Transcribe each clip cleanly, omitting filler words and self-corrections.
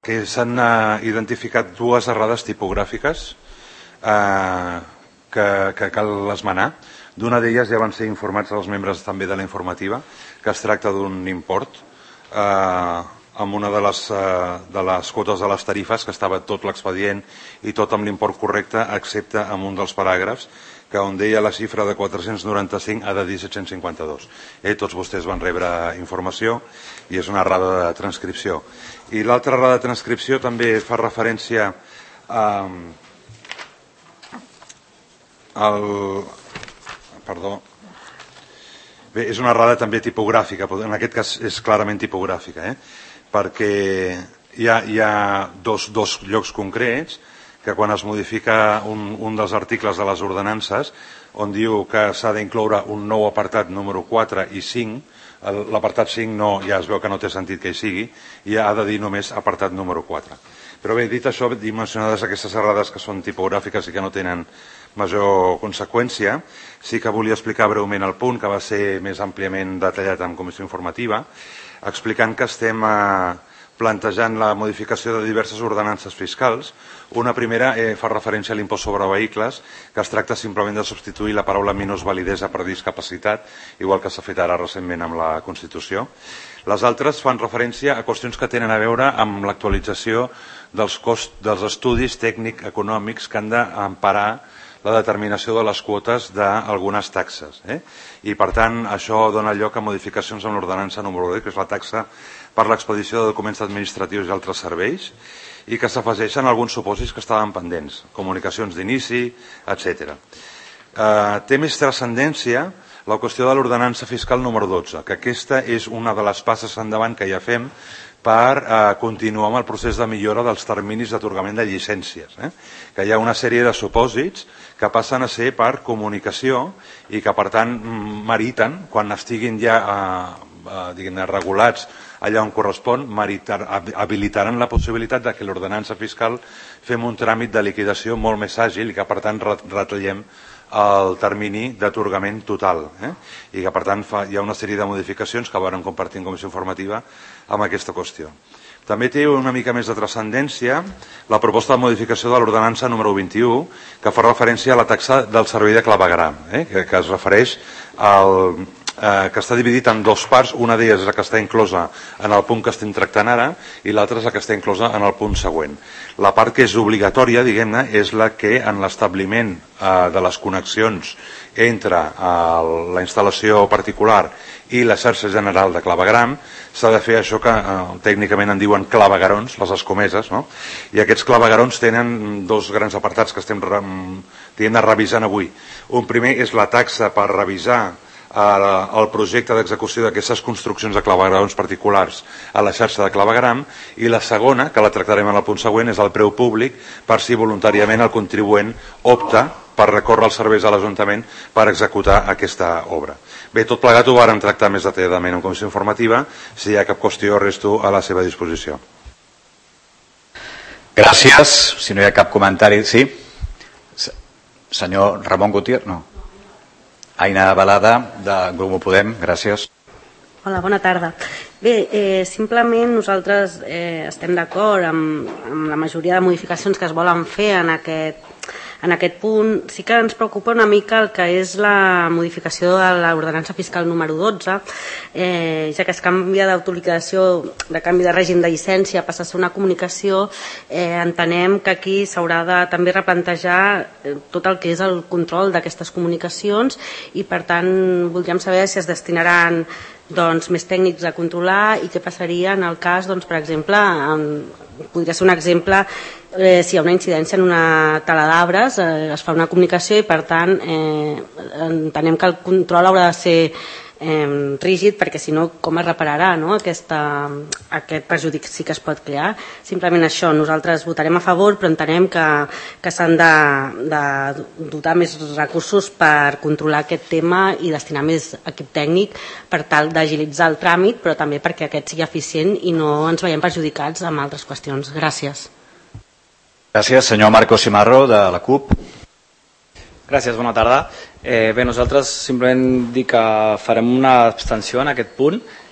que s'han identificat dues errades tipogràfiques que cal esmenar. D'una d'elles ja van ser informats els membres també de la informativa, que es tracta d'un import amb una de les quotes de les tarifes, que estava tot l'expedient i tot amb l'import correcte, excepte amb un dels paràgrafs, que on deia la xifra de 495 ha de dir 752. Tots vostès van rebre informació i és una errada de transcripció. I l'altra errada de transcripció també fa referència Perdó. Bé, és una errada també tipogràfica, en aquest cas és clarament tipogràfica, perquè hi ha dos llocs concrets que quan es modifica un dels articles de les ordenances, on diu que s'ha d'incloure un nou apartat número 4 i 5, l'apartat 5 ja es veu que no té sentit que hi sigui, i ha de dir només apartat número 4. Però bé, dit això, dimensionades aquestes errades que són tipogràfiques i que no tenen major conseqüència, sí que volia explicar breument el punt, que va ser més àmpliament detallat en comissió informativa, explicant que estem plantejant la modificació de diverses ordenances fiscals. Una primera fa referència a l'impost sobre vehicles, que es tracta simplement de substituir la paraula minusvalidesa per discapacitat, igual que s'ha fet ara recentment amb la Constitució. Les altres fan referència a qüestions que tenen a veure amb l'actualització dels estudis tècnic-econòmics que han d'emparar la determinació de les quotes d'algunes taxes. I per tant això dona lloc a modificacions en l'ordenança número 10, que és la taxa per l'expedició de documents administratius i altres serveis, i que s'afegeixen alguns supòsits que estaven pendents, comunicacions d'inici, etc. Té més transcendència la qüestió de l'ordenança fiscal número 12, que aquesta és una de les passes endavant que ja fem per continuar amb el procés de millora dels terminis d'atorgament de llicències, que hi ha una sèrie de supòsits que passen a ser per comunicació i que per tant meriten, quan estiguin ja regulats allà on correspon, habilitaran la possibilitat que l'ordenança fiscal fem un tràmit de liquidació molt més àgil i que per tant retallem el termini d'atorgament total, i que per tant hi ha una sèrie de modificacions que vàrem compartir en comissió informativa amb aquesta qüestió. També té una mica més de transcendència la proposta de modificació de l'ordenança número 21, que fa referència a la taxa del servei de clavegueram, que es refereix que està dividit en dues parts. Una d'elles és la que està inclosa en el punt que estem tractant ara i l'altra és la que està inclosa en el punt següent. La part que és obligatòria, diguem-ne, és la que en l'establiment de les connexions entre la instal·lació particular i la xarxa general de clavegueram s'ha de fer això que tècnicament en diuen claveguerons, les escomeses, i aquests claveguerons tenen dos grans apartats que estem revisant avui. Un primer és la taxa per revisar el projecte d'execució d'aquestes construccions de claveguerons particulars a la xarxa de clavegueram, i la segona, que la tractarem en el punt següent, és el preu públic per si voluntàriament el contribuent opta per recórrer els serveis de l'Ajuntament per executar aquesta obra. Bé, tot plegat ho vàrem tractar més detalladament en comissió informativa. Si hi ha cap qüestió, resto a la seva disposició. Gràcies. Si no hi ha cap comentari, sí? Senyor Ramon Gutiérrez, no. Aina Balada, de Grup Podem, gràcies. Hola, bona tarda. Bé, simplement nosaltres estem d'acord amb la majoria de modificacions que es volen fer en aquest punt. Sí que ens preocupa una mica el que és la modificació de l'ordenança fiscal número 12, ja que es canvia d'autorització, de canvi de règim de llicència, passa a ser una comunicació. Entenem que aquí s'haurà de també replantejar tot el que és el control d'aquestes comunicacions i per tant voldríem saber si es destinaran més tècnics a controlar i què passaria en el cas, per exemple, podria ser un exemple, si hi ha una incidència en una tala d'arbres, es fa una comunicació i per tant entenem que el control haurà de ser rígid, perquè si no com es repararà aquest perjudici que es pot crear. Simplement això, nosaltres votarem a favor, però entenem que s'han de dotar més recursos per controlar aquest tema i destinar més equip tècnic per tal d'agilitzar el tràmit, però també perquè aquest sigui eficient i no ens veiem perjudicats amb altres qüestions. Gràcies. Gràcies. Senyor Marco Cimarro, de la CUP. Gràcies, bona tarda. Bé, nosaltres simplement dir que farem una abstenció en aquest punt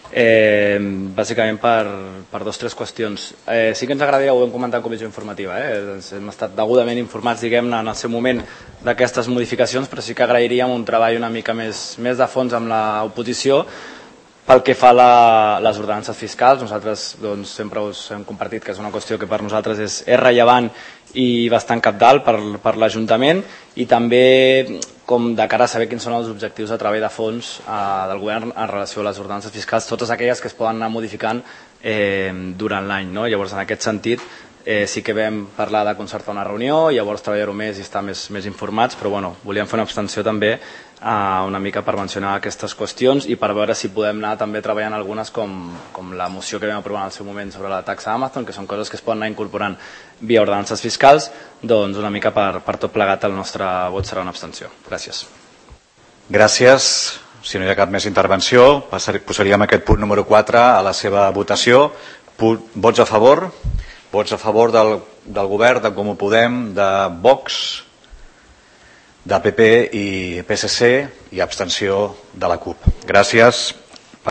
bàsicament per 2 o 3 qüestions. Sí que ens agradaria, ho hem comentat en comissió informativa, hem estat degudament informats, diguem-ne, en el seu moment d'aquestes modificacions, però sí que agrairíem un treball una mica més de fons amb l'oposició pel que fa a les ordenances fiscals. Nosaltres sempre us hem compartit que és una qüestió que per nosaltres és rellevant i bastant cabdal per l'Ajuntament, i també com de cara a saber quins són els objectius de treball de fons del govern en relació a les ordenances fiscals, totes aquelles que es poden anar modificant durant l'any. Llavors, en aquest sentit, sí que vam parlar de concertar una reunió, llavors treballar-ho més i estar més informats, però volíem fer una abstenció també una mica per mencionar aquestes qüestions i per veure si podem anar també treballant algunes com la moció que vam aprovar en el seu moment sobre la taxa Amazon, que són coses que es poden anar incorporant via ordenances fiscals. Doncs una mica per tot plegat el nostre vot serà una abstenció. Gràcies. Gràcies. Si no hi ha cap més intervenció, posaríem aquest punt número 4 a la seva votació. Vots a favor? Vots a favor del govern, de Comú Podem, de Vox, de PP i PSC, i abstenció de la CUP. Gràcies.